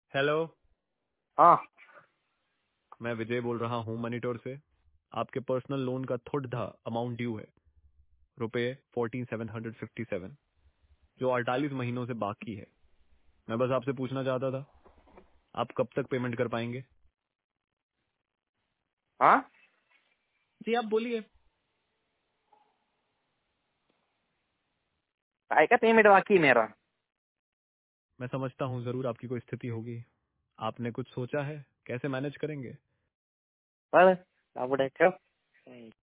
Hello. हाँ मैं विजय बोल रहा हूँ मनीटोर से। आपके पर्सनल लोन का थोड़ा अमाउंट ड्यू है, रुपए 14,757, जो 48 महीनों से बाकी है। मैं बस आपसे पूछना चाहता था, आप कब तक पेमेंट कर पाएंगे? हाँ जी आप बोलिए। काय का पेमेंट बाकी है मेरा। मैं समझता हूँ जरूर आपकी कोई स्थिति होगी। आपने कुछ सोचा है कैसे मैनेज करेंगे? पर अब देखो